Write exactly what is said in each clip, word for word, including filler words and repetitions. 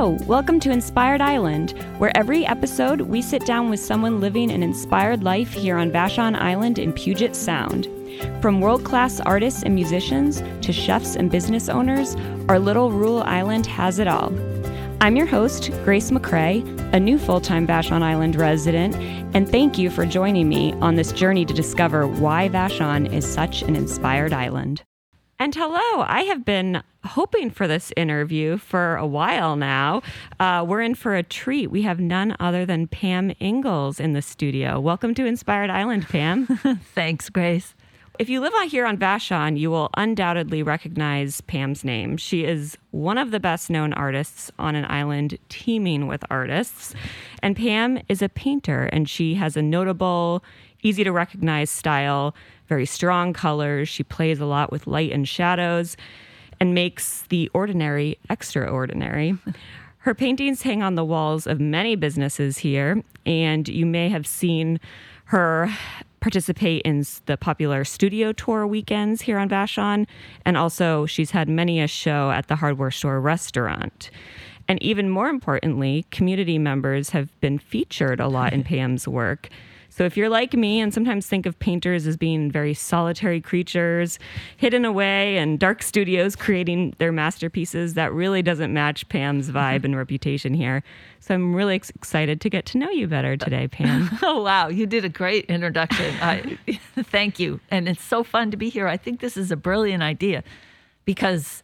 Hello, welcome to Inspired Island, where every episode we sit down with someone living an inspired life here on Vashon Island in Puget Sound. From world-class artists and musicians to chefs and business owners, our little rural island has it all. I'm your host, Grace McCrae, a new full-time Vashon Island resident, and thank you for joining me on this journey to discover why Vashon is such an inspired island. And hello, I have been hoping for this interview for a while now. Uh, we're in for a treat. We have none other than Pam Ingalls in the studio. Welcome to Inspired Island, Pam. Thanks, Grace. If you live out here on Vashon, you will undoubtedly recognize Pam's name. She is one of the best-known artists on an island teeming with artists. And Pam is a painter, and she has a notable, easy-to-recognize style, very strong colors. She plays a lot with light and shadows and makes the ordinary extraordinary. Her paintings hang on the walls of many businesses here, and you may have seen her participate in the popular studio tour weekends here on Vashon, and also she's had many a show at the hardware store restaurant. And even more importantly, community members have been featured a lot in Pam's work. So if you're like me and sometimes think of painters as being very solitary creatures, hidden away in dark studios creating their masterpieces, that really doesn't match Pam's vibe and reputation here. So I'm really ex- excited to get to know you better today, Pam. Oh, wow. You did a great introduction. I, thank you. And it's so fun to be here. I think this is a brilliant idea because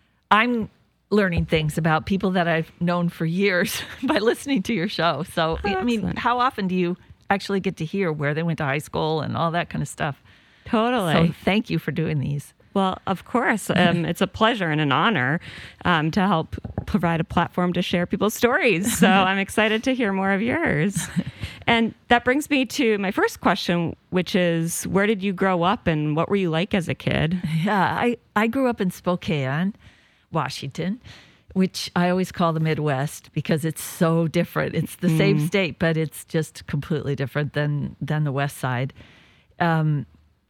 I'm learning things about people that I've known for years by listening to your show. So, Oh, I mean, excellent. how often do you actually get to hear where they went to high school and all that kind of stuff? Totally. So thank you for doing these. Well, of course, um, it's a pleasure and an honor um, to help provide a platform to share people's stories. So I'm excited to hear more of yours. And that brings me to my first question, which is, where did you grow up and what were you like as a kid? Yeah, I, I grew up in Spokane, Washington, which I always call the Midwest because it's so different. It's the same Mm. state, but it's just completely different than than the West Side. Um,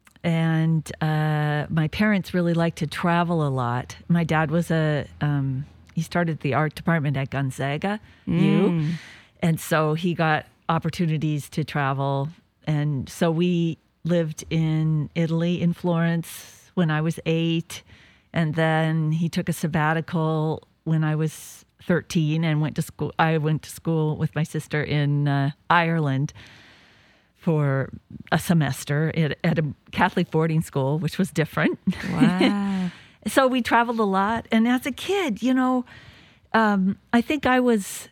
and uh, my parents really liked to travel a lot. My dad was a um, he started the art department at Gonzaga U, Mm. and so he got opportunities to travel. And so we lived in Italy, in Florence, when I was eight, and then he took a sabbatical when I was thirteen and went to school. I went to school with my sister in uh, Ireland for a semester at, at a Catholic boarding school, which was different. Wow. So we traveled a lot. And as a kid, you know, um, I think I was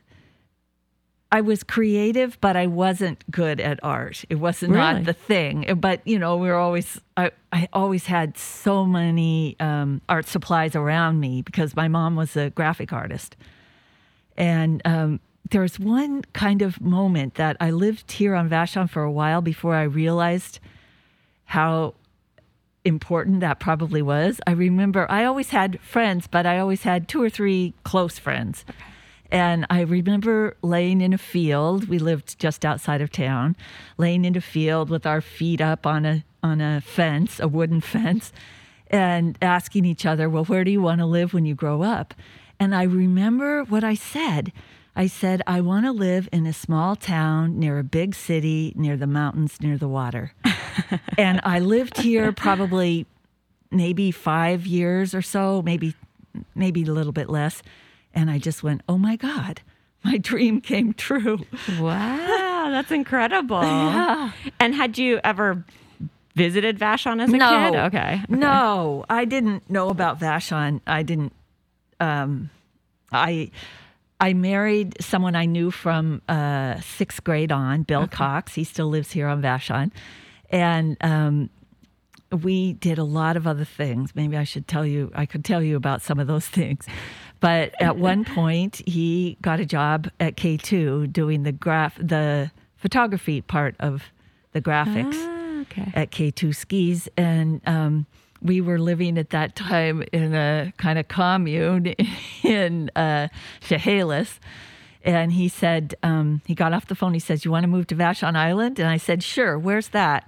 I was creative, but I wasn't good at art. It was Really? not the thing. But, you know, we were always, I, I always had so many um, art supplies around me because my mom was a graphic artist. And um, there was one kind of moment that I lived here on Vashon for a while before I realized how important that probably was. I remember I always had friends, but I always had two or three close friends. Okay. And I remember laying in a field. We lived just outside of town, laying in a field with our feet up on a on a fence, a wooden fence, and asking each other, well, where do you want to live when you grow up? And I remember what I said. I said, I want to live in a small town near a big city, near the mountains, near the water. And I lived here probably maybe five years or so, maybe maybe a little bit less. And I just went, oh, my God, my dream came true. Wow, that's incredible. Yeah. And had you ever visited Vashon as a No. kid? Okay. okay. No, I didn't know about Vashon. I didn't. Um, I I married someone I knew from uh, sixth grade on, Bill Okay. Cox. He still lives here on Vashon. And um, we did a lot of other things. Maybe I should tell you, I could tell you about some of those things. But at one point, he got a job at K two doing the graph, the photography part of the graphics Ah, okay. at K two Skis. And um, we were living at that time in a kind of commune in uh, Chehalis. And he said, um, he got off the phone. He says, you want to move to Vashon Island? And I said, sure. Where's that?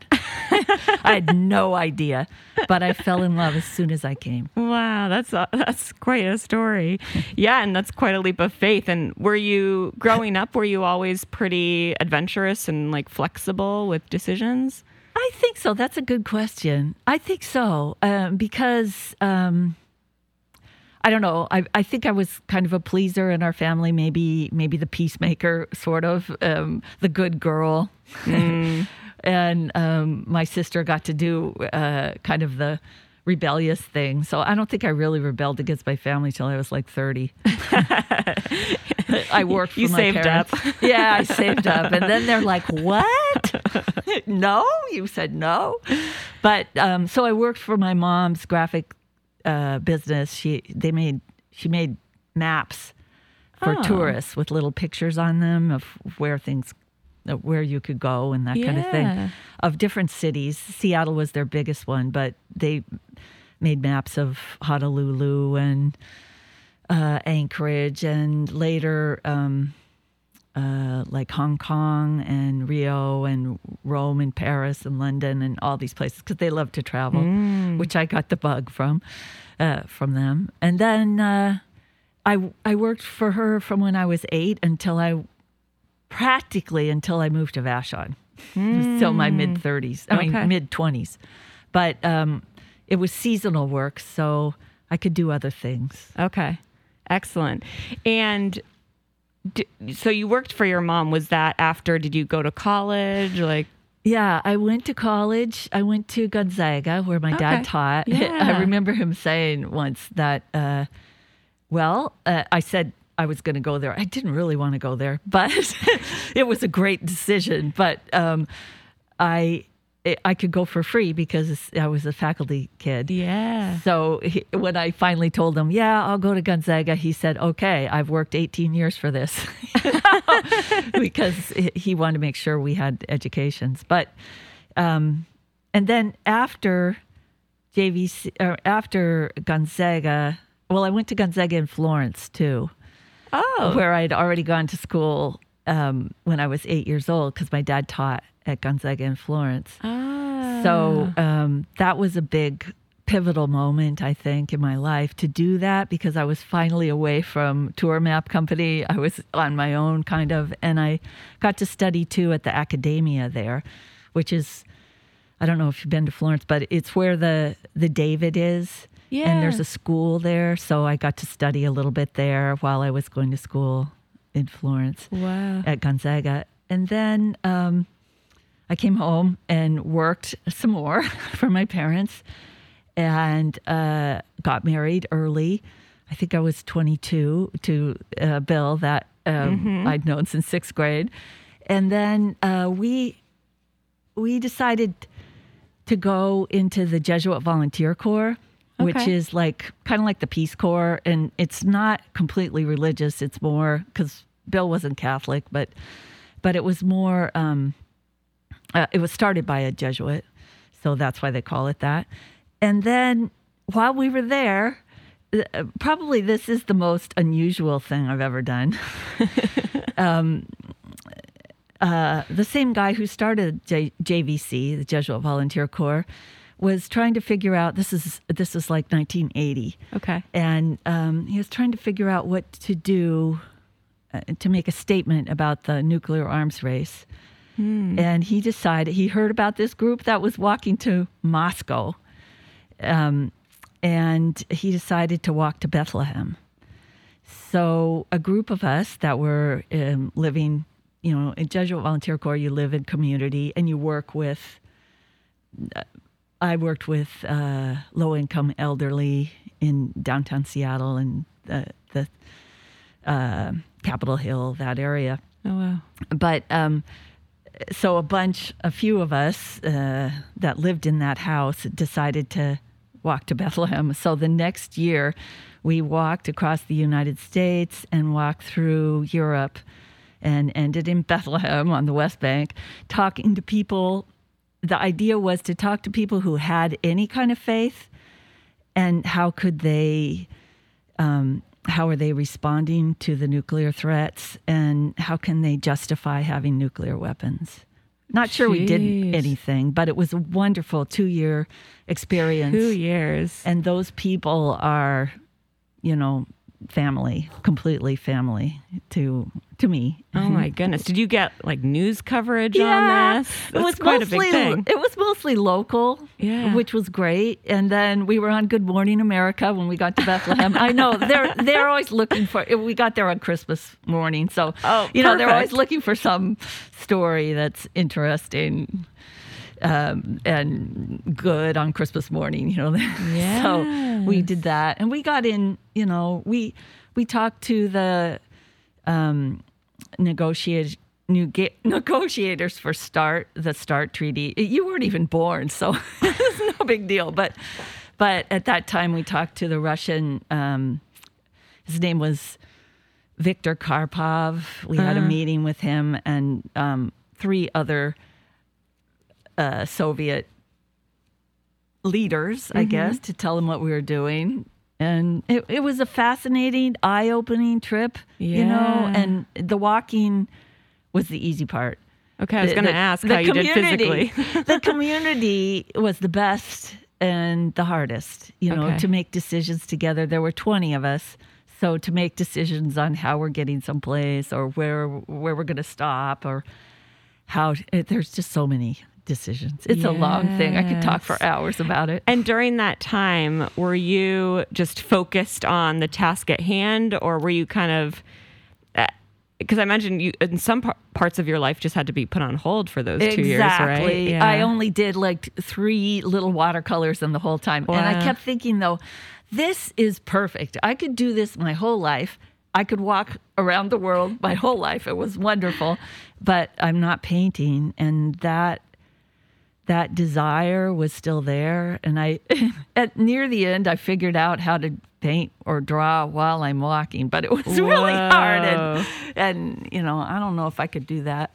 I had no idea, but I fell in love as soon as I came. Wow, that's uh, that's quite a story. Yeah, and that's quite a leap of faith. And were you, growing up, were you always pretty adventurous and like flexible with decisions? I think so. That's a good question. I think so, um, because um, I don't know. I, I think I was kind of a pleaser in our family, maybe maybe the peacemaker, sort of, um, the good girl. Mm. And um, my sister got to do uh, kind of the rebellious thing. So I don't think I really rebelled against my family till I was like thirty. I worked for you my saved parents. up. Yeah, I saved up. And then they're like, what? No? You said no? But um, so I worked for my mom's graphic uh, business. She they made she made maps for Oh. tourists with little pictures on them of where things where you could go and that kind of Yeah. thing, of different cities. Seattle was their biggest one, but they made maps of Honolulu and uh, Anchorage, and later um, uh, like Hong Kong and Rio and Rome and Paris and London and all these places, because they love to travel, Mm. which I got the bug from uh, from them. And then uh, I I worked for her from when I was eight until I practically until I moved to Vashon. It was still my mid thirties. I Okay. mean, mid twenties. But um, it was seasonal work, so I could do other things. Okay, excellent. And d- so you worked for your mom. Was that after? Did you go to college? Like, Yeah, I went to college. I went to Gonzaga, where my Okay. dad taught. Yeah. I remember him saying once that, uh, well, uh, I said I was going to go there. I didn't really want to go there, but it was a great decision. But um, I I could go for free because I was a faculty kid. yeah. So he, when I finally told him, yeah, I'll go to Gonzaga, he said, okay, I've worked eighteen years for this. Because he wanted to make sure we had educations. But, um, and then after J V C, or after Gonzaga, well, I went to Gonzaga in Florence too, Oh, where I'd already gone to school um, when I was eight years old, because my dad taught at Gonzaga in Florence. Ah. So um, that was a big pivotal moment, I think, in my life to do that, because I was finally away from tour map company. I was on my own, kind of, and I got to study too at the Academia there, which is, I don't know if you've been to Florence, but it's where the the David is. Yeah. And there's a school there, so I got to study a little bit there while I was going to school in Florence Wow. at Gonzaga. And then um, I came home and worked some more for my parents, and uh, got married early. I think I was twenty-two to uh, Bill, that um, Mm-hmm. I'd known since sixth grade. And then uh, we we decided to go into the Jesuit Volunteer Corps, which Okay. is like kind of like the Peace Corps, and it's not completely religious. It's more, because Bill wasn't Catholic, but but it was more. Um, uh, it was started by a Jesuit, so that's why they call it that. And then while we were there, uh, probably this is the most unusual thing I've ever done. um, uh, the same guy who started J- JVC, the Jesuit Volunteer Corps, was trying to figure out, this is this is like nineteen eighty, Okay. and um, he was trying to figure out what to do uh, to make a statement about the nuclear arms race. And he decided, he heard about this group that was walking to Moscow, um, and he decided to walk to Bethlehem. So a group of us that were um, living, you know, in Jesuit Volunteer Corps, you live in community and you work with, uh, I worked with uh, low-income elderly in downtown Seattle and the, the uh, Capitol Hill, that area. Oh, wow. But um, so a bunch, a few of us uh, that lived in that house decided to walk to Bethlehem. So the next year, we walked across the United States and walked through Europe and ended in Bethlehem on the West Bank, talking to people. The idea was to talk to people who had any kind of faith, and how could they, um, how are they responding to the nuclear threats, and how can they justify having nuclear weapons? Not sure we did Jeez. anything, but it was a wonderful two-year experience. Two years. And those people are, you know, family, completely family to to me. Oh my goodness! Did you get like news coverage Yeah, on this? it That's was quite mostly a big thing. it was mostly local, Yeah. which was great. And then we were on Good Morning America when we got to Bethlehem. I know they're they're always looking for. We got there on Christmas morning, so Oh, you know they're always perfect. looking for some story that's interesting. Um, and good on Christmas morning, you know. So we did that, and we got in. You know, we we talked to the um, negotiate, nega- negotiators for START, the START treaty. You weren't even born, so it's no big deal. But but at that time, we talked to the Russian. Um, his name was Viktor Karpov. We had a Uh. meeting with him and um, three other. Uh, Soviet leaders, I guess, to tell them what we were doing. And it, it was a fascinating, eye-opening trip, you know, Yeah. and the walking was the easy part. Okay, I was The- going to the- ask the how you did community- physically. The community was the best and the hardest, you know, Okay. to make decisions together. There were twenty of us. So to make decisions on how we're getting someplace or where where we're going to stop or how, it, there's just so many decisions. It's a long thing. I could talk for Yes. hours about it. And during that time, were you just focused on the task at hand, or were you kind of? Because I imagine you, in some par- parts of your life, just had to be put on hold for those two years, right? Exactly. I only did like three little watercolors in the whole time. And I Wow. kept thinking, though, this is perfect. I could do this my whole life. I could walk around the world my whole life. It was wonderful. But I'm not painting. And that that desire was still there. And I, at near the end, I figured out how to paint or draw while I'm walking, but it was really hard. And, and, you know, I don't know if I could do that.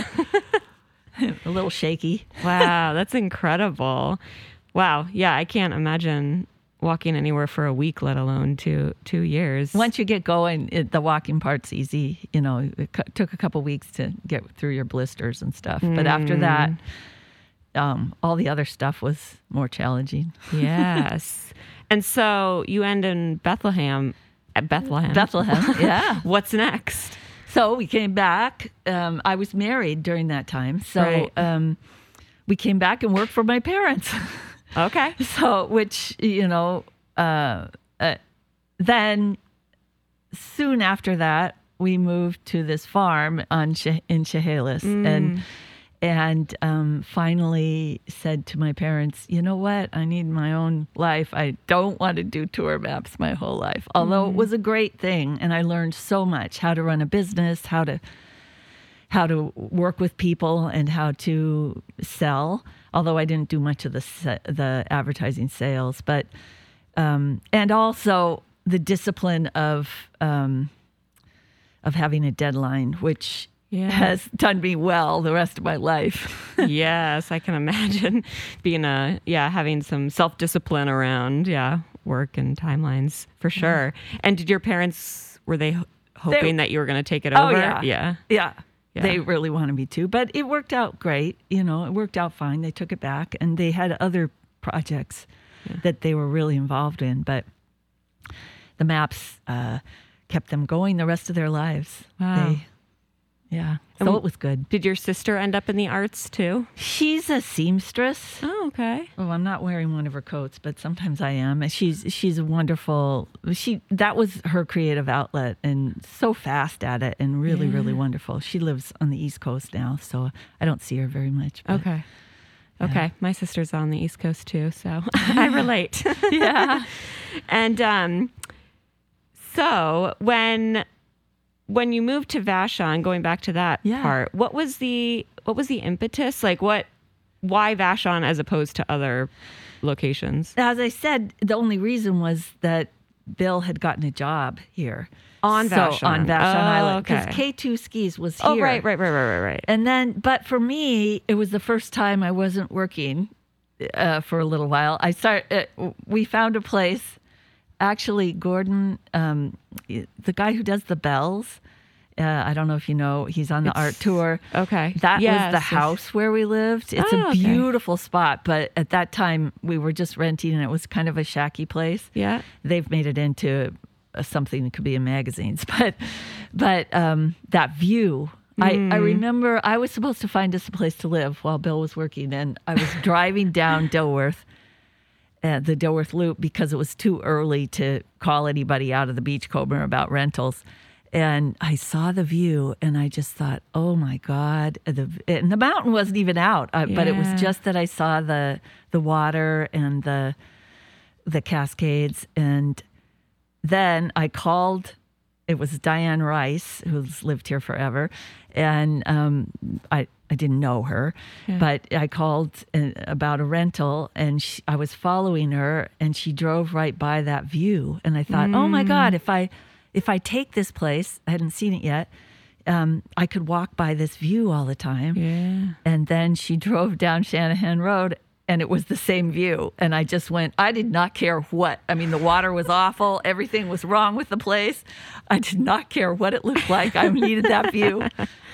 A little shaky. Wow, that's incredible. Wow, yeah, I can't imagine walking anywhere for a week, let alone two two years. Once you get going, it, the walking part's easy. You know, it c- took a couple weeks to get through your blisters and stuff. But after that, um, all the other stuff was more challenging. Yes. And so you end in Bethlehem. At Bethlehem. Bethlehem, yeah. What's next? So we came back. Um, I was married during that time. So Right. um, we came back and worked for my parents. Okay. So, which, you know, uh, uh, then soon after that, we moved to this farm on Che- in Chehalis and and um, finally said to my parents, you know what? I need my own life. I don't want to do tour maps my whole life, although it was a great thing. And I learned so much, how to run a business, how to how to work with people and how to sell, although I didn't do much of the sa- the advertising sales, but um, and also the discipline of um, of having a deadline, which Yeah. has done me well the rest of my life. Yes, I can imagine being a, yeah, having some self discipline around, yeah, work and timelines for sure. And did your parents, were they ho- hoping that you were going to take it Oh, over? yeah. Yeah. Yeah. Yeah. They really wanted me to, but it worked out great. You know, it worked out fine. They took it back and they had other projects that they were really involved in, but the maps uh, kept them going the rest of their lives. Wow. They, yeah. So And it was good. Did your sister end up in the arts too? She's a seamstress. Oh, okay. Oh, I'm not wearing one of her coats, but sometimes I am. And She's she's a wonderful. She that was her creative outlet, and so fast at it, and really really wonderful. She lives on the East Coast now, so I don't see her very much. but- Okay. Okay. My sister's on the East Coast too, so I relate. Yeah. And um, so when when you moved to Vashon, going back to that Yeah. part, what was the what was the impetus? Like what why Vashon as opposed to other locations? As I said, the only reason was that Bill had gotten a job here On so, Vashon. on Vashon Oh, Island, because okay. K two Skis was here. Oh, right, right, right, right, right, right. And then, but for me, it was the first time I wasn't working uh, for a little while. I start. Uh, we found a place. Actually, Gordon, um, the guy who does the bells, Uh, I don't know if you know, he's on the It's- art tour. Okay. That Yes. was the house where we lived. It's Oh, a okay. beautiful spot, but at that time we were just renting and it was kind of a shacky place. Yeah. They've made it into a, something that could be in magazines, but but um, that view. I, I remember I was supposed to find us a place to live while Bill was working, and I was driving down Dilworth, uh, the Dilworth Loop, because it was too early to call anybody out of the Beachcomber about rentals. And I saw the view, and I just thought, "Oh my God!" The and the mountain wasn't even out, uh, but it was Yeah. just that I saw the the water and the the Cascades, and then I called. It was Diane Rice, who's lived here forever, and um, I I didn't know her, Yeah. but I called uh, about a rental, and she, I was following her, and she drove right by that view, and I thought, oh my God, if I if I take this place, I hadn't seen it yet, um, I could walk by this view all the time. Yeah. And then she drove down Shanahan Road, and it was the same view. And I just went, I did not care what. I mean, the water was awful. Everything was wrong with the place. I did not care what it looked like. I needed that view.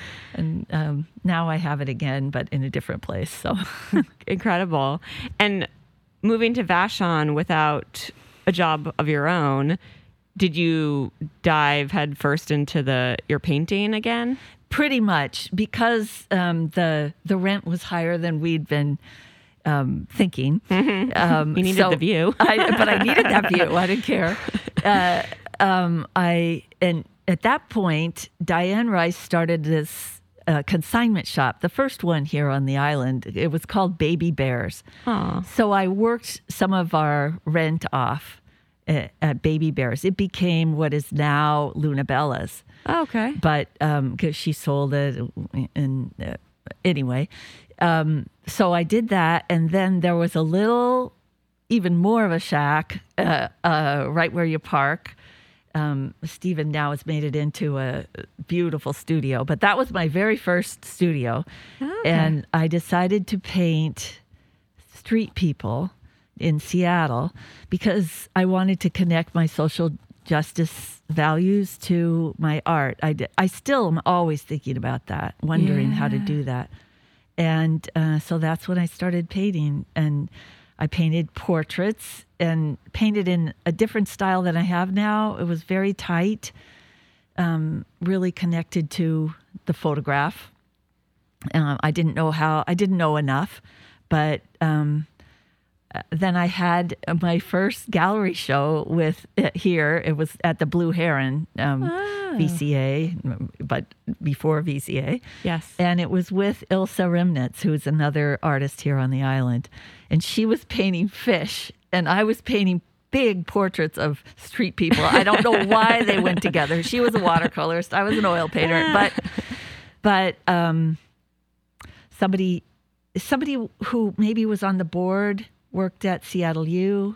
And um, now I have it again, but in a different place. So Incredible. And moving to Vashon without a job of your own, did you dive headfirst into the your painting again? pretty much because um, the the rent was higher than we'd been um, thinking. Um, You needed so the view. I, but I needed that view. I didn't care. Uh, um, I and at that point, Diane Rice started this uh, consignment shop, the first one here on the island. It was called Baby Bears. Aw. So I worked some of our rent off at, at Baby Bears. It became what is now Luna Bella's. Oh, okay. But because she sold it, and uh, anyway, um, so I did that, and then there was a little, even more of a shack uh, uh, right where you park. Um, Stephen now has made it into a beautiful studio, but that was my very first studio, Okay. and I decided to paint street people in Seattle because I wanted to connect my social justice values to my art. I, d- I still am always thinking about that, wondering how to Yeah. do that. And uh, so that's when I started painting. And I painted portraits and painted in a different style than I have now. It was very tight, um, really connected to the photograph. Um, I didn't know how, I didn't know enough, but um, then I had my first gallery show with it here. It was at the Blue Heron um, Oh. V C A, but before V C A. Yes. And it was with Ilse Remnitz, who's another artist here on the island. And she was painting fish, and I was painting big portraits of street people. I don't know why they went together. She was a watercolorist. I was an oil painter. But but um, somebody somebody who maybe was on the board worked at Seattle U.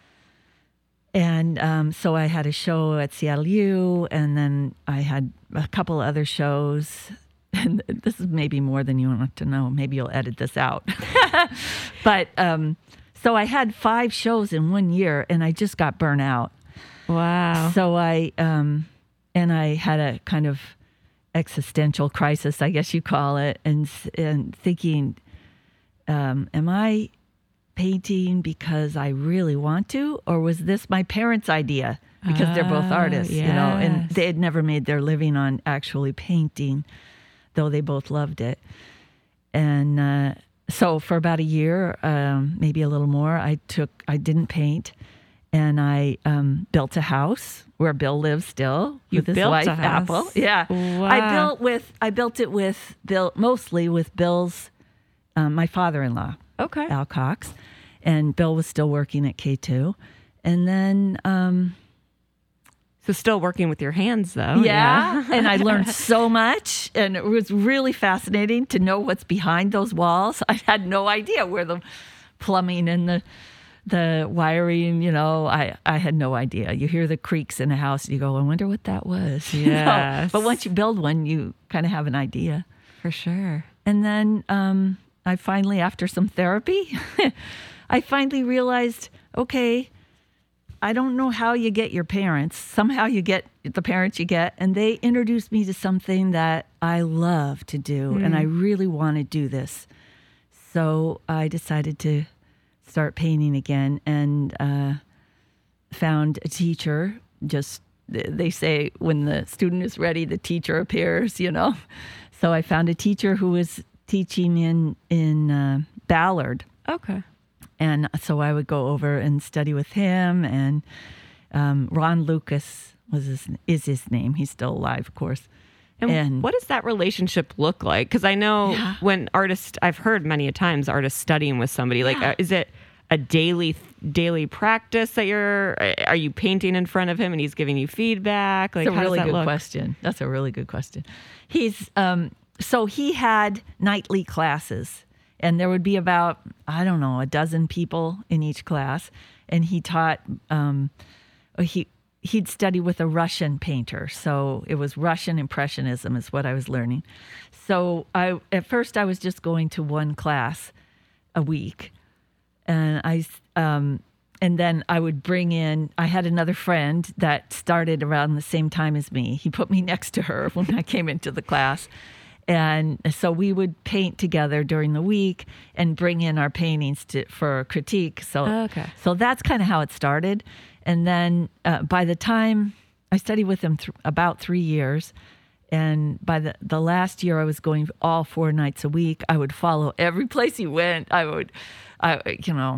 And um, so I had a show at Seattle U, and then I had a couple other shows. And this is maybe more than you want to know. Maybe you'll edit this out. But um, so I had five shows in one year, and I just got burnt out. Wow. So I um, and I had a kind of existential crisis, I guess you call it, and and thinking, um, am I painting because I really want to, or was this my parents' idea? Because they're both Ah, artists, you know, and yes. they had never made their living on actually painting, though they both loved it. And uh, so for about a year, um, maybe a little more, I took, I didn't paint, and I um, built a house where Bill lives still You with his built wife a house? Apple. Yeah, Wow. I built with, I built it with Bill, mostly with Bill's, um, my father-in-law. Okay. Al Cox, and Bill was still working at K two. And then, um, So still working with your hands, though. yeah, and I learned so much, and it was really fascinating to know what's behind those walls. I had no idea where the plumbing and the the wiring, you know, I, I had no idea. You hear the creaks in a house, and you go, I wonder what that was. You know? Yes. But once you build one, you kind of have an idea. For sure. And then um, I finally, after some therapy, I finally realized, okay, I don't know how you get your parents. Somehow you get the parents you get, and they introduced me to something that I love to do, mm. and I really want to do this. So I decided to start painting again, and uh, found a teacher. Just they say when the student is ready, the teacher appears. You know, so I found a teacher who was teaching in in uh, Ballard. Okay. And so I would go over and study with him, and um, Ron Lucas was his, is his name. He's still alive, of course. And, and what does that relationship look like? Because I know yeah. when artists, I've heard many a times artists studying with somebody. Like, yeah. uh, is it a daily daily practice that you're? Are you painting in front of him and he's giving you feedback? Like, That's a how really does that good look? question. That's a really good question. He's um, so he had nightly classes. And there would be about, I don't know, a dozen people in each class. And he taught, um, he, he'd study with a Russian painter. So it was Russian Impressionism is what I was learning. So I, at first I was just going to one class a week. And I, um, and then I would bring in, I had another friend that started around the same time as me. He put me next to her when I came into the class. And so we would paint together during the week and bring in our paintings to, for critique. So, okay. so that's kind of how it started. And then uh, by the time I studied with him th- about three years, and by the, the last year I was going all four nights a week. I would follow every place he went. I would, I you know,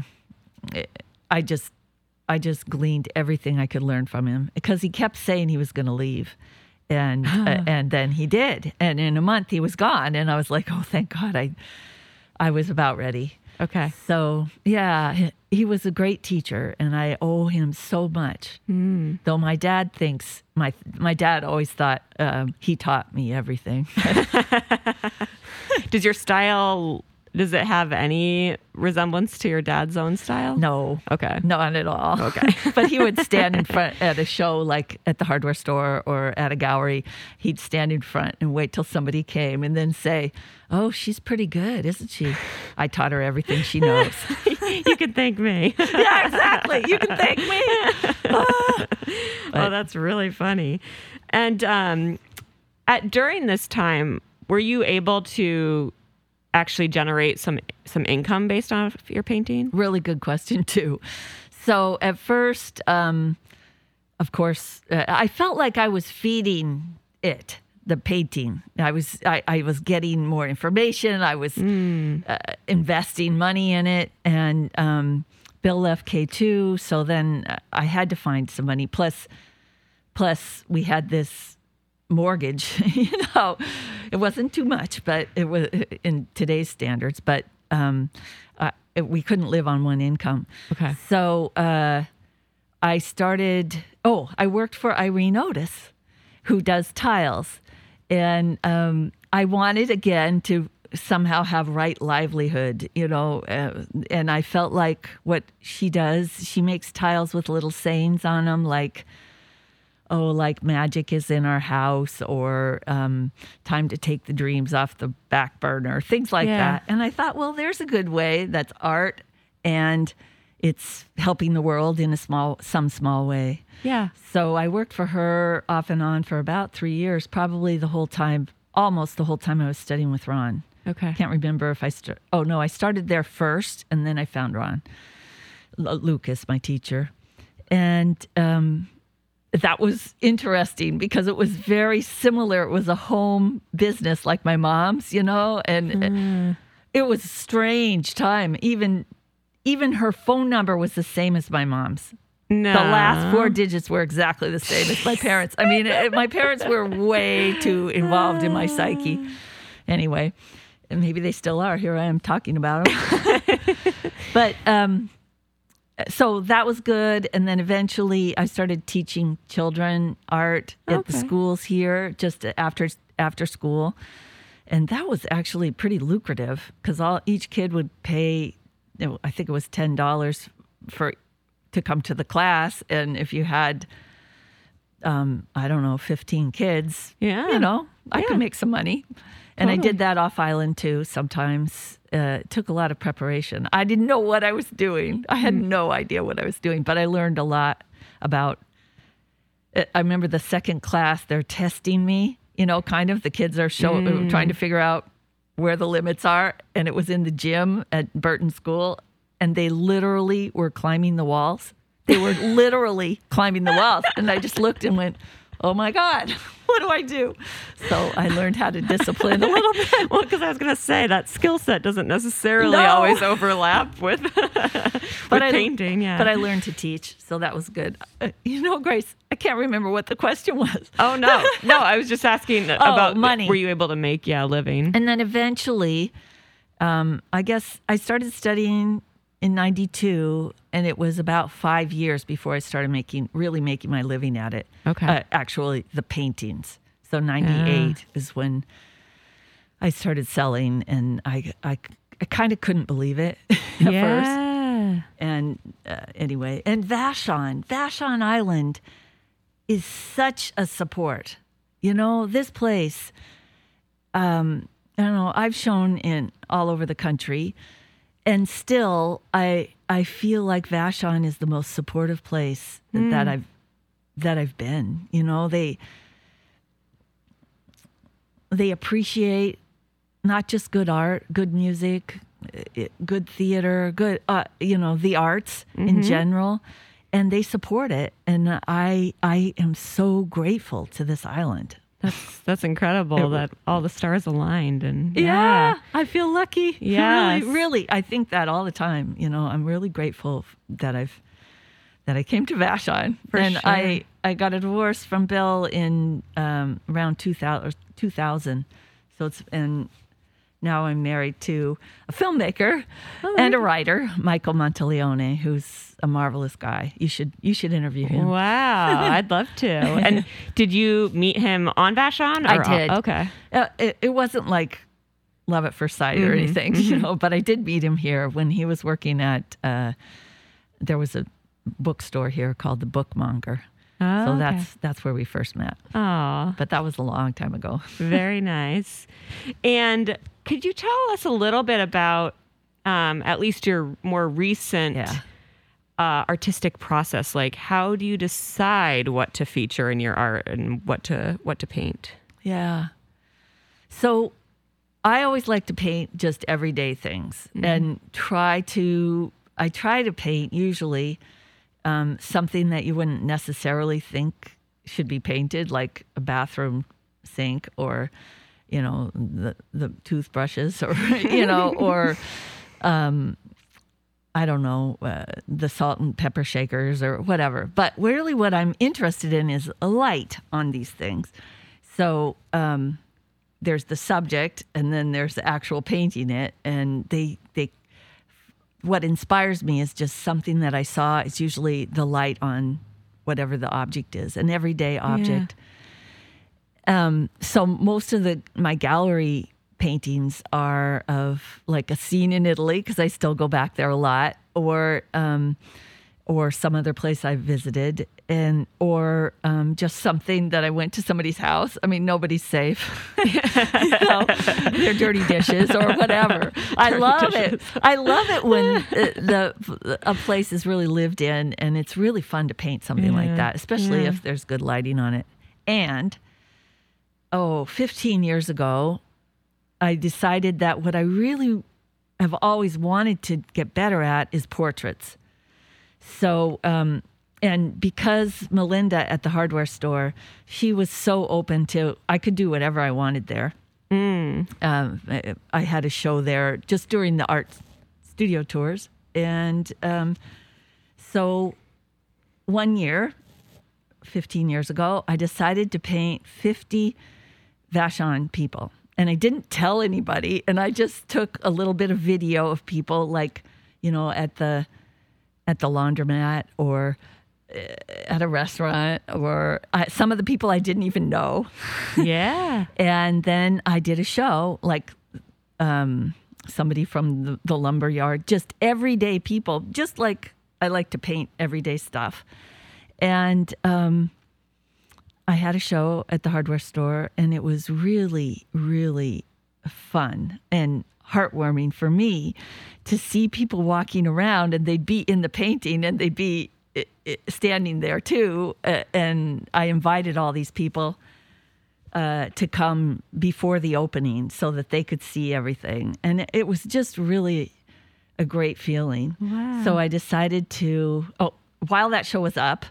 I just, I just gleaned everything I could learn from him because he kept saying he was going to leave. And uh, and then he did. And in a month he was gone. And I was like, oh, thank God. I I was about ready. Okay. So, yeah, he, he was a great teacher. And I owe him so much. Mm. Though my dad thinks, my my dad always thought um, he taught me everything. Does your style, does it have any resemblance to your dad's own style? No. Okay. Not at all. Okay. But he would stand in front at a show, like at the hardware store or at a gallery. He'd stand in front and wait till somebody came and then say, oh, she's pretty good, isn't she? I taught her everything she knows. You can thank me. Yeah, exactly. You can thank me. Ah. Oh, that's really funny. And um, at during this time, were you able to actually generate some some income based on your painting? Really good question, too. So at first, um, of course, uh, I felt like I was feeding it, the painting. I was I, I was getting more information. I was mm. uh, investing money in it. And um, Bill left K two, so then I had to find some money. Plus, plus we had this mortgage. You know, it wasn't too much, but it was in today's standards. But um, uh, it, we couldn't live on one income. Okay. So uh, I started. Oh, I worked for Irene Otis, who does tiles, and um, I wanted again to somehow have right livelihood. You know, uh, and I felt like what she does. She makes tiles with little sayings on them, like, oh, like magic is in our house, or um, time to take the dreams off the back burner, things like yeah. that. And I thought, well, there's a good way. That's art, and it's helping the world in a small, some small way. Yeah. So I worked for her off and on for about three years, probably the whole time, almost the whole time I was studying with Ron. Okay. Can't remember if I started. Oh, no, I started there first, and then I found Ron L- Lucas, my teacher. And um, that was interesting because it was very similar. It was a home business like my mom's, you know, and mm. it, it was a strange time. Even even her phone number was the same as my mom's. No. The last four digits were exactly the same as my parents. I mean, it, my parents were way too involved in my psyche. Anyway, and maybe they still are. Here I am talking about them. But um, so that was good. And then eventually I started teaching children art at okay. the schools here just after after school. And that was actually pretty lucrative because all each kid would pay, you know, I think it was ten dollars for to come to the class. And if you had, um, I don't know, fifteen kids, yeah. you know, I yeah. could make some money. And totally. I did that off island too sometimes. Uh, it took a lot of preparation. I didn't know what I was doing. I had mm. no idea what I was doing, but I learned a lot. about, I remember the second class, they're testing me, you know, kind of. The kids are show, mm. trying to figure out where the limits are. And it was in the gym at Burton School. And they literally were climbing the walls. They were literally climbing the walls. And I just looked and went, oh my God, what do I do? So I learned how to discipline a little bit. Well, because I was going to say that skill set doesn't necessarily No. always overlap with, with but I, painting. Yeah. But I learned to teach, so that was good. Uh, you know, Grace, I can't remember what the question was. Oh, no. No, I was just asking about money. Were you able to make, yeah, a living? And then eventually, um, I guess I started studying in ninety-two, and it was about five years before I started making, really making my living at it. Okay. Uh, actually, the paintings. So ninety-eight yeah. is when I started selling, and I, I, I kind of couldn't believe it at yeah. first. And uh, anyway, and Vashon, Vashon Island is such a support. You know, this place, um, I don't know, I've shown in all over the country. And still, I I feel like Vashon is the most supportive place mm. that I've that I've been. You know, they they appreciate not just good art, good music, good theater, good uh, you know, the arts mm-hmm. in general, and they support it. And I I am so grateful to this island. That's that's incredible it, that all the stars aligned and yeah, yeah. I feel lucky. Yeah, really, really, I think that all the time. You know, I'm really grateful that I've that I came to Vashon, For and sure. I I got a divorce from Bill in um, around two thousand. So it's and now I'm married to a filmmaker oh, and a writer, Michael Monteleone, who's a marvelous guy. You should you should interview him. Wow, I'd love to. And did you meet him on Vashon? I did. Off? Okay. Uh, it, it wasn't like love at first sight or mm-hmm. anything, you know, but I did meet him here when he was working at, uh, there was a bookstore here called The Bookmonger. Oh, so okay. that's that's where we first met. Oh, but that was a long time ago. Very nice. And could you tell us a little bit about um, at least your more recent yeah. uh, artistic process? Like, how do you decide what to feature in your art and what to what to paint? Yeah. So I always like to paint just everyday things mm-hmm. and try to. I try to paint usually. Um, something that you wouldn't necessarily think should be painted, like a bathroom sink or, you know, the the toothbrushes or, you know, or, um, I don't know, uh, the salt and pepper shakers or whatever. But really what I'm interested in is a light on these things. So um, there's the subject and then there's the actual painting it. And they they what inspires me is just something that I saw. It's usually the light on whatever the object is, an everyday object. Yeah. Um, so most of the my gallery paintings are of like a scene in Italy, because I still go back there a lot, or um, or some other place I visited, and or um, just something that I went to somebody's house. I mean, nobody's safe. You know, their dirty dishes or whatever. I Dirty love dishes. it. I love it when the, the a place is really lived in, and it's really fun to paint something Yeah. like that, especially Yeah. if there's good lighting on it. And oh, fifteen years ago, I decided that what I really have always wanted to get better at is portraits. So, um, and because Melinda at the hardware store, she was so open to, I could do whatever I wanted there. Mm. Um, I, I had a show there just during the art studio tours. And um, so one year, fifteen years ago, I decided to paint fifty Vashon people. And I didn't tell anybody. And I just took a little bit of video of people like, you know, at the at the laundromat or at a restaurant, or I, some of the people I didn't even know. Yeah. And then I did a show, like um, somebody from the, the lumber yard, just everyday people, just like I like to paint everyday stuff. And um, I had a show at the hardware store, and it was really, really fun and heartwarming for me to see people walking around, and they'd be in the painting and they'd be i i standing there too, uh, and I invited all these people uh, to come before the opening so that they could see everything, and it, it was just really a great feeling. Wow. So I decided to. Oh, while that show was up,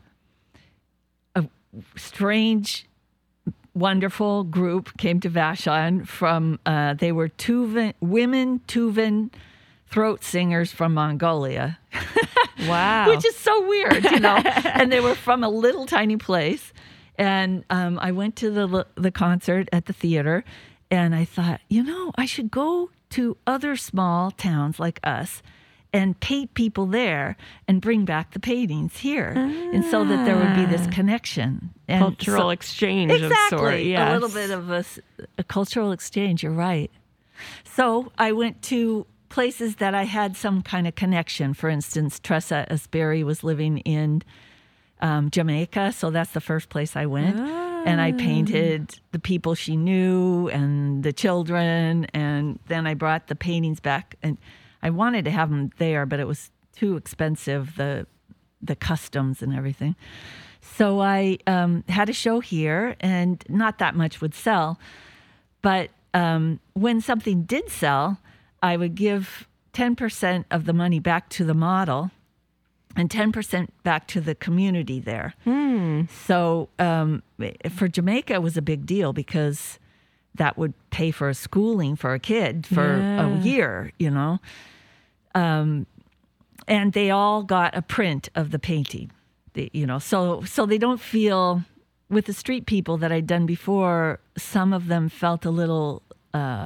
a strange, wonderful group came to Vashon from. Uh, they were Tuvan women Tuvan throat singers from Mongolia. Wow. Which is so weird, you know. And they were from a little tiny place. And um, I went to the the concert at the theater, and I thought, you know, I should go to other small towns like us and paint people there and bring back the paintings here. Ah. And so that there would be this connection. And cultural so, exchange exactly, of sort. Yes. A little bit of a, a cultural exchange, you're right. So I went to places that I had some kind of connection. For instance, Tressa Asbury was living in um, Jamaica, so that's the first place I went. Ah. And I painted the people she knew and the children, and then I brought the paintings back. And I wanted to have them there, but it was too expensive, the the customs and everything. So I um, had a show here, and not that much would sell. But um, when something did sell, I would give ten percent of the money back to the model and ten percent back to the community there. Hmm. So um, for Jamaica, it was a big deal because that would pay for a schooling for a kid for yeah. a year, you know. Um, and they all got a print of the painting, the, you know. So, so they don't feel, with the street people that I'd done before, some of them felt a little... Uh,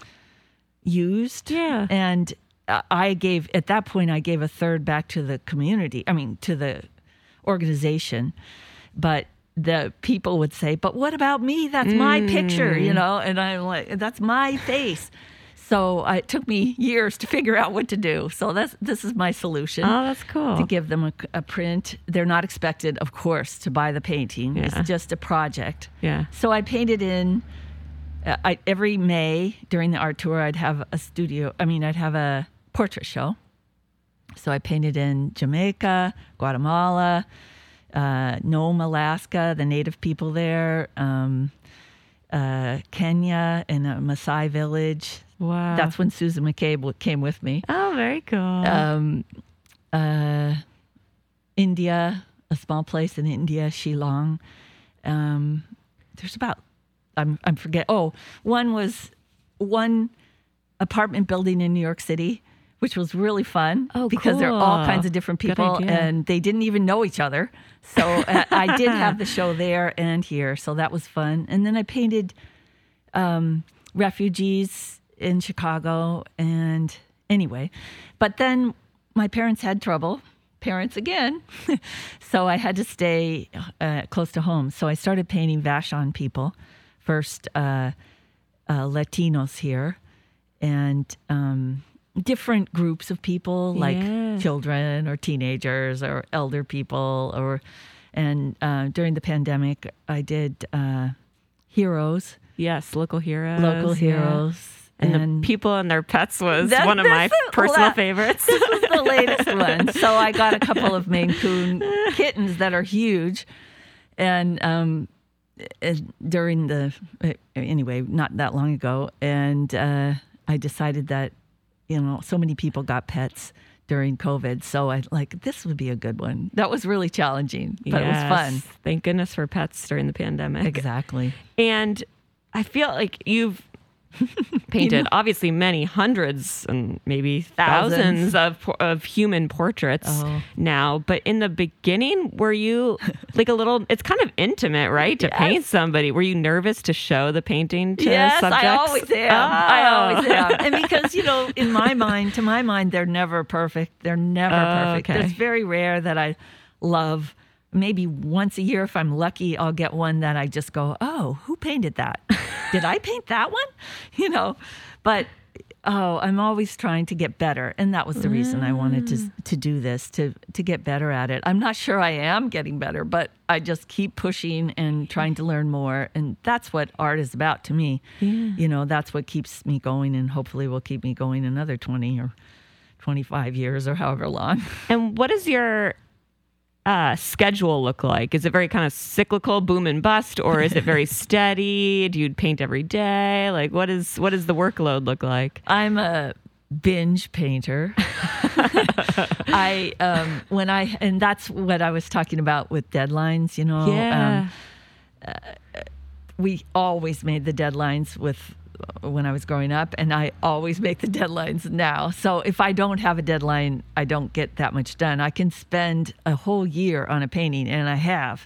used. Yeah. And I gave, at that point, I gave a third back to the community, I mean, to the organization. But the people would say, but what about me? That's mm. my picture, you know? And I'm like, that's my face. So uh, it took me years to figure out what to do. So that's this is my solution. Oh, that's cool. To give them a, a print. They're not expected, of course, to buy the painting. Yeah. It's just a project. Yeah. So I painted in... Uh, I, every May during the art tour, I'd have a studio. I mean, I'd have a portrait show. So I painted in Jamaica, Guatemala, uh, Nome, Alaska, the native people there, um, uh, Kenya, and a Maasai village. Wow. That's when Susan McCabe came with me. Oh, very cool. Um, uh, India, a small place in India, Shillong. Um, there's about... I'm I'm forget. Oh, one was one apartment building in New York City, which was really fun. Oh, because cool. they're all kinds of different people, and they didn't even know each other. So uh, I did have the show there and here, so that was fun. And then I painted um, refugees in Chicago, and anyway, but then my parents had trouble. Parents again, so I had to stay uh, close to home. So I started painting Vashon people. First, uh, uh, Latinos here, and um, different groups of people, like yeah. children or teenagers or elder people. Or, and uh, during the pandemic, I did uh, heroes. Yes, local heroes. Local heroes. Yeah. And, and the people and their pets was that, one of my the, personal well, favorites. This was the latest one. So I got a couple of Maine Coon kittens that are huge, and. Um, during the anyway not that long ago, and uh I decided that, you know, so many people got pets during COVID, so I like this would be a good one. That was really challenging, but yes, it was fun. Thank goodness for pets during the pandemic. Exactly. And I feel like you've painted you know, obviously many hundreds and maybe thousands, thousands of of human portraits oh. now, but in the beginning, were you like a little, it's kind of intimate, right, to yes. paint somebody? Were you nervous to show the painting to yes, subjects? I always am. Oh. I always am. And because, you know, in my mind, to my mind, they're never perfect. They're never oh, perfect. Okay. It's very rare that I love. Maybe once a year, if I'm lucky, I'll get one that I just go, oh, who painted that? Did I paint that one? You know, but, oh, I'm always trying to get better. And that was the reason I wanted to to do this, to, to get better at it. I'm not sure I am getting better, but I just keep pushing and trying to learn more. And that's what art is about to me. Yeah. You know, that's what keeps me going, and hopefully will keep me going another twenty or twenty-five years or however long. And what is your... uh, schedule look like? Is it very kind of cyclical, boom and bust, or is it very steady? Do you paint every day? Like, what is what does the workload look like? I'm a binge painter. I um, when I and that's what I was talking about with deadlines. You know, Yeah. um, uh, we always made the deadlines with when I was growing up, and I always make the deadlines now. So if I don't have a deadline, I don't get that much done. I can spend a whole year on a painting, and I have,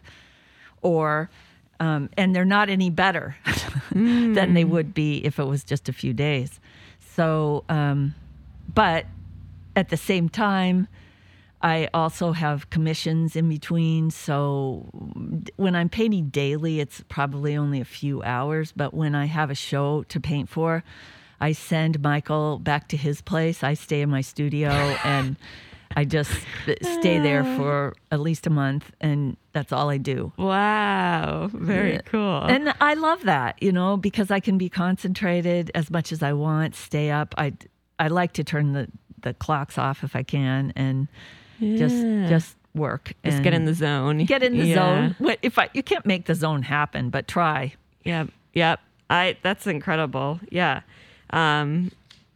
or um, and they're not any better Mm. than they would be if it was just a few days. So, um, but at the same time, I also have commissions in between. So when I'm painting daily, it's probably only a few hours. But when I have a show to paint for, I send Michael back to his place. I stay in my studio and I just stay there for at least a month. And that's all I do. Wow. Very Yeah. cool. And I love that, you know, because I can be concentrated as much as I want, stay up. I, I like to turn the, the clocks off if I can and just Yeah. just work. Just and get in the zone. get in the Yeah. zone. What if I you can't make the zone happen, but try. Yep. Yep. I that's incredible. Yeah. Um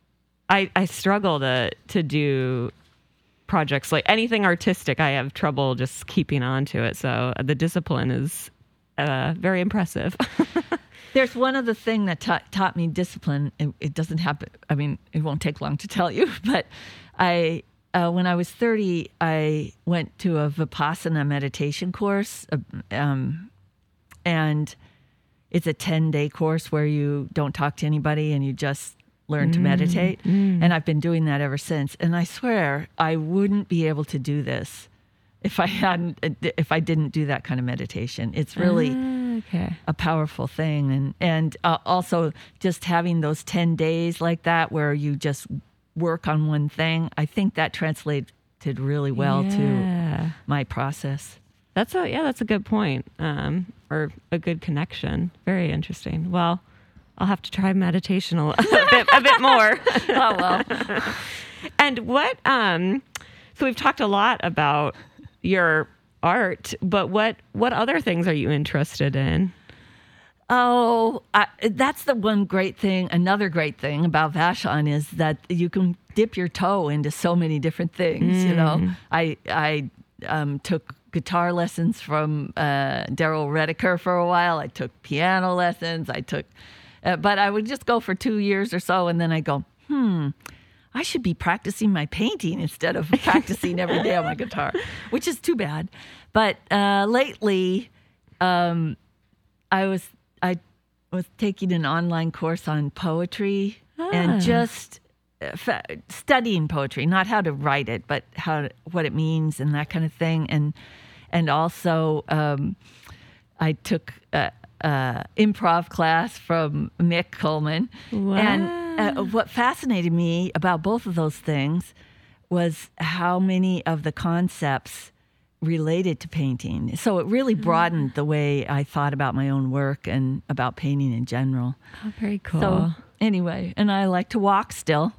I I struggle to to do projects like anything artistic. I have trouble just keeping on to it. So the discipline is uh, very impressive. There's one other thing that ta- taught me discipline. It, it doesn't happen. I mean, it won't take long to tell you, but I uh, when I was thirty, I went to a Vipassana meditation course, uh, um, and it's a ten-day course where you don't talk to anybody and you just learn to meditate. And I've been doing that ever since. And I swear I wouldn't be able to do this if I hadn't, if I didn't do that kind of meditation. It's really okay. a powerful thing. And, and uh, also just having those ten days like that where you just work on one thing, I think that translated really well to Yeah. my process. That's a yeah, that's a good point. Um, or a good connection. Very interesting. Well, I'll have to try meditation a, a bit a bit more. Oh, well. And what um so we've talked a lot about your art, but what what other things are you interested in? Oh, I, that's the one great thing. Another great thing about Vashon is that you can dip your toe into so many different things. You know, I I um, took guitar lessons from uh, Daryl Rediker for a while. I took piano lessons. I took, uh, but I would just go for two years or so, and then I go, hmm. I should be practicing my painting instead of practicing every day on my guitar, which is too bad. But uh, lately, um, I was I was taking an online course on poetry Ah. and just uh, fa- studying poetry, not how to write it, but how to, what it means and that kind of thing. And and also, um, I took a, a improv class from Mick Coleman. Wow. And uh, what fascinated me about both of those things was how many of the concepts related to painting. So it really broadened the way I thought about my own work and about painting in general. Oh, very cool. So anyway, and I like to walk still.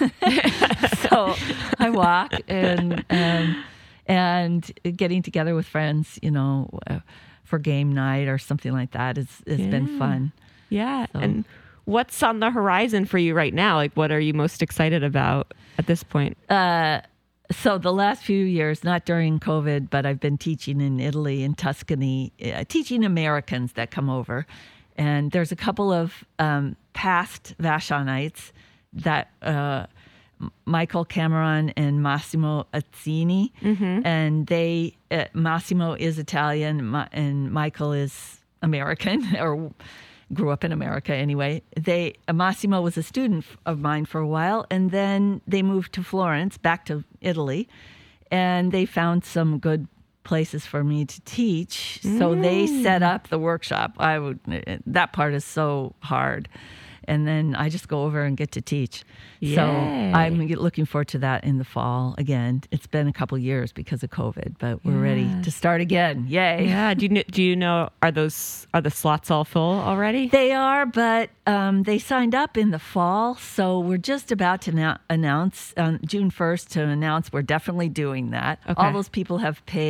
So I walk and um, and getting together with friends, you know, uh, for game night or something like that has has been Yeah. fun. yeah. And what's on the horizon for you right now? Like, what are you most excited about at this point? Uh, so the last few years, not during COVID, but I've been teaching in Italy, in Tuscany, uh, teaching Americans that come over. And there's a couple of um, past Vashonites that uh, M- Michael Cameron and Massimo Azzini. And they, uh, Massimo is Italian Ma- and Michael is American, or grew up in America anyway. They Massimo was a student of mine for a while, and then they moved to Florence, back to Italy, and they found some good places for me to teach. So they set up the workshop. I would that part is so hard. And then I just go over and get to teach. So Yay. I'm looking forward to that in the fall again. It's been a couple years because of COVID, but we're ready Yeah. to start again. Yay. Yeah. Do you kn- do you know are those are the slots all full already? They are, but um, they signed up in the fall, so we're just about to now announce on June first to announce we're definitely doing that. Okay. All those people have paid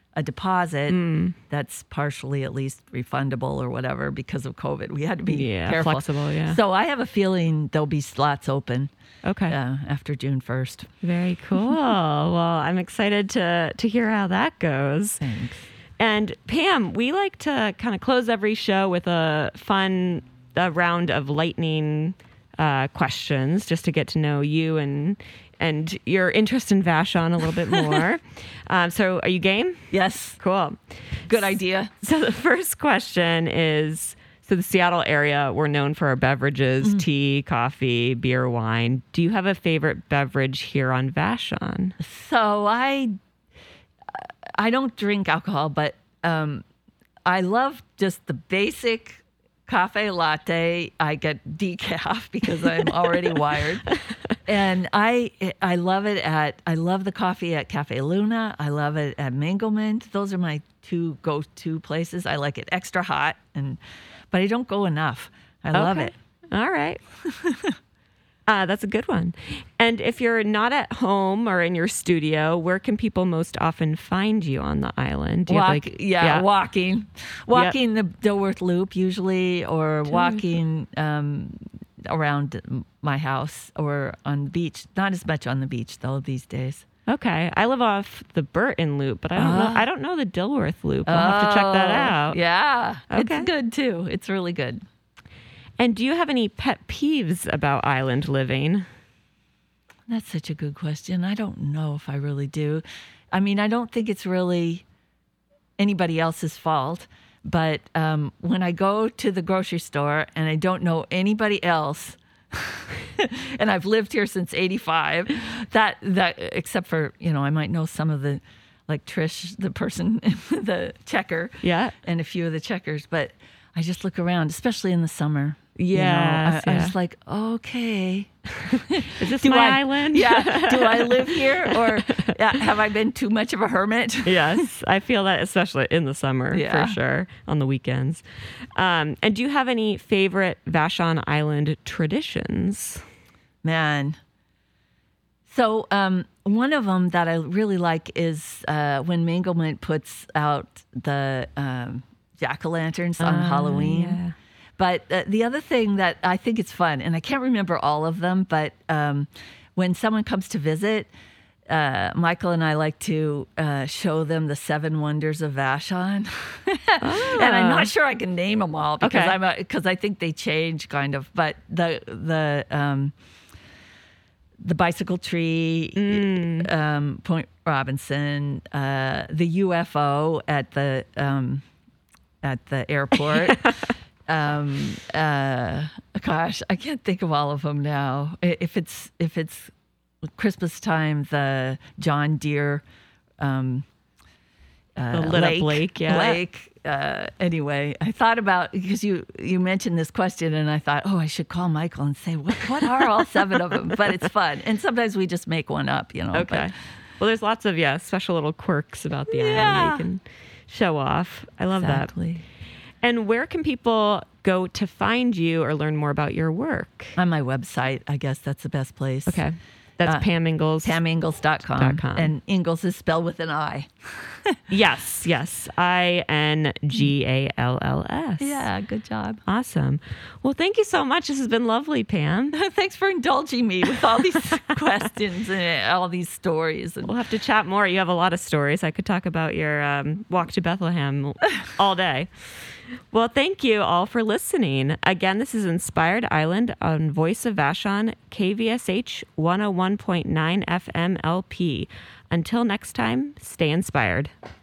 a deposit mm. that's partially at least refundable or whatever because of COVID. We had to be yeah, careful. flexible, yeah. So I have a feeling there'll be slots open. Okay. Uh, after June first. Very cool. Well, I'm excited to to hear how that goes. Thanks. And Pam, we like to kind of close every show with a fun a round of lightning uh, questions just to get to know you and and your interest in Vashon a little bit more. um, so are you game? Yes. Cool. Good idea. So the first question is, so the Seattle area, we're known for our beverages, mm-hmm. tea, coffee, beer, wine. Do you have a favorite beverage here on Vashon? So I I don't drink alcohol, but um, I love just the basic cafe latte. I get decaf because I'm already wired. And I I love it at, I love the coffee at Cafe Luna. I love it at Minglement. Those are my two go-to places. I like it extra hot, and but I don't go enough. I love okay. it. All right. uh, that's a good one. And if you're not at home or in your studio, where can people most often find you on the island? Do you Walk, have like, yeah, yeah, walking. Walking yep. the Dilworth Loop usually, or Dilworth. walking um, around my house or on the beach. Not as much on the beach, though, these days. Okay, I live off the Burton Loop, but I don't uh, know. I don't know the Dilworth Loop. I'll oh, have to check that out. Yeah, okay. It's good too. It's really good. And do you have any pet peeves about island living? That's such a good question. I don't know if I really do. I mean, I don't think it's really anybody else's fault. But um, when I go to the grocery store and I don't know anybody else, and I've lived here since eighty-five, that that except for, you know, I might know some of the, like Trish, the person, the checker, yeah, and a few of the checkers, but I just look around, especially in the summer. Yes, you know, I, yeah. I was like, okay. Is this do my I, island? Yeah. Do I live here, or uh, have I been too much of a hermit? Yes, I feel that, especially in the summer, yeah. for sure, on the weekends. Um, and do you have any favorite Vashon Island traditions? Man. So um, one of them that I really like is uh, when Minglement puts out the um, jack-o'-lanterns on uh, Halloween. Yeah. But uh, the other thing that I think it's fun, and I can't remember all of them, but um, when someone comes to visit, uh, Michael and I like to uh, show them the seven wonders of Vashon. ah. And I'm not sure I can name them all because okay. I'm because I think they change kind of. But the the um, the bicycle tree, mm. um, Point Robinson, uh, the U F O at the um, at the airport. Um, uh, gosh, I can't think of all of them now. If it's if it's Christmas time, the John Deere, um, uh, the lit lake, up lake, yeah. Lake. Uh, anyway, I thought about because you you mentioned this question, and I thought, oh, I should call Michael and say what what are all seven of them? But it's fun, and sometimes we just make one up, you know. Okay. But, well, there's lots of yeah special little quirks about the yeah. island they can show off. I love exactly. that. And where can people go to find you or learn more about your work? On my website, I guess that's the best place. Okay. That's uh, Pam Ingalls. Pam Ingalls dot com. And Ingalls is spelled with an I. Yes, yes. I N G A L L S. Yeah, good job. Awesome. Well, thank you so much. This has been lovely, Pam. Thanks for indulging me with all these questions and all these stories. And we'll have to chat more. You have a lot of stories. I could talk about your um, walk to Bethlehem all day. Well, thank you all for listening. Again, this is Inspired Island on Voice of Vashon, K V S H one oh one point nine F M L P. Until next time, stay inspired.